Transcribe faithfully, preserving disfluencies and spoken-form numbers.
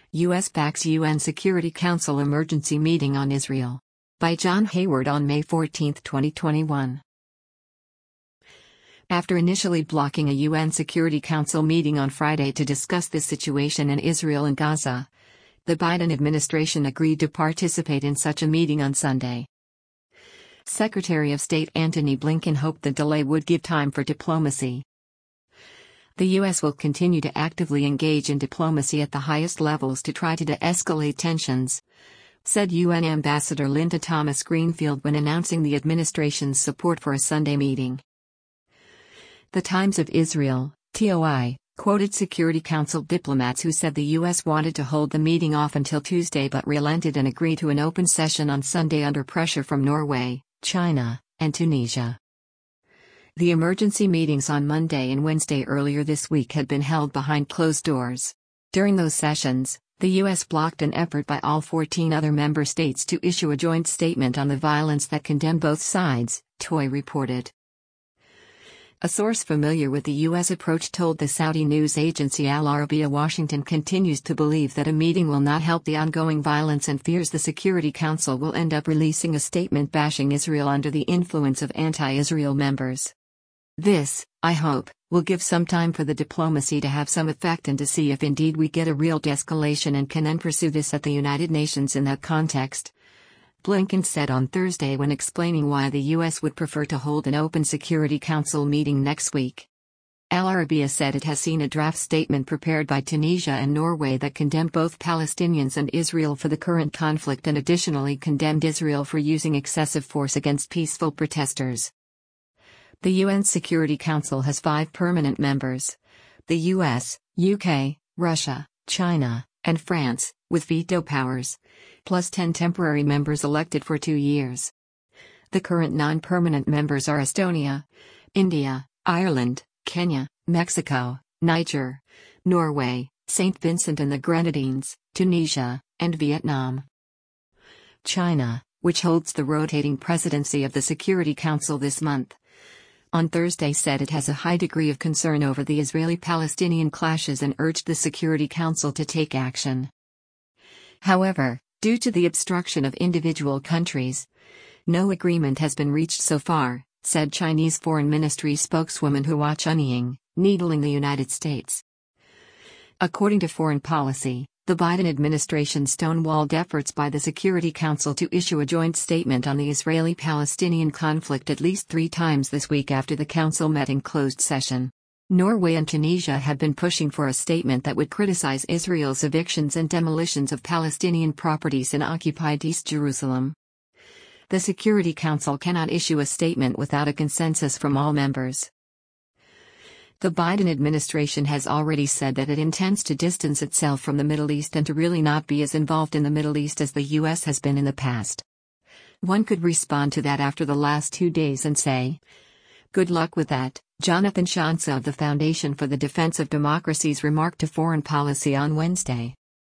U S backs U N Security Council emergency meeting on Israel. By John Hayward on May fourteenth, twenty twenty-one. After initially blocking a U N Security Council meeting on Friday to discuss the situation in Israel and Gaza, the Biden administration agreed to participate in such a meeting on Sunday. Secretary of State Antony Blinken hoped the delay would give time for diplomacy. The U S will continue to actively engage in diplomacy at the highest levels to try to de-escalate tensions, said U N Ambassador Linda Thomas-Greenfield when announcing the administration's support for a Sunday meeting. The Times of Israel, T O I, quoted Security Council diplomats who said the U S wanted to hold the meeting off until Tuesday but relented and agreed to an open session on Sunday under pressure from Norway, China, and Tunisia. The emergency meetings on Monday and Wednesday earlier this week had been held behind closed doors. During those sessions, the U S blocked an effort by all fourteen other member states to issue a joint statement on the violence that condemned both sides, T O I reported. A source familiar with the U S approach told the Saudi news agency Al Arabiya Washington continues to believe that a meeting will not help the ongoing violence and fears the Security Council will end up releasing a statement bashing Israel under the influence of anti-Israel members. This, I hope, will give some time for the diplomacy to have some effect and to see if indeed we get a real de-escalation and can then pursue this at the United Nations in that context, Blinken said on Thursday when explaining why the U S would prefer to hold an open Security Council meeting next week. Al Arabiya said it has seen a draft statement prepared by Tunisia and Norway that condemned both Palestinians and Israel for the current conflict and additionally condemned Israel for using excessive force against peaceful protesters. The U N Security Council has five permanent members: the U S, U K, Russia, China, and France, with veto powers, plus ten temporary members elected for two years. The current non-permanent members are Estonia, India, Ireland, Kenya, Mexico, Niger, Norway, Saint Vincent and the Grenadines, Tunisia, and Vietnam. China, which holds the rotating presidency of the Security Council this month, on Thursday said it has a high degree of concern over the Israeli-Palestinian clashes and urged the Security Council to take action. However, due to the obstruction of individual countries, no agreement has been reached so far, said Chinese Foreign Ministry spokeswoman Hua Chunying, needling the United States. According to Foreign Policy, the Biden administration stonewalled efforts by the Security Council to issue a joint statement on the Israeli-Palestinian conflict at least three times this week after the council met in closed session. Norway and Tunisia have been pushing for a statement that would criticize Israel's evictions and demolitions of Palestinian properties in occupied East Jerusalem. The Security Council cannot issue a statement without a consensus from all members. The Biden administration has already said that it intends to distance itself from the Middle East and to really not be as involved in the Middle East as the U S has been in the past. One could respond to that after the last two days and say, "Good luck with that," Jonathan Schanze of the Foundation for the Defense of Democracies remarked to Foreign Policy on Wednesday.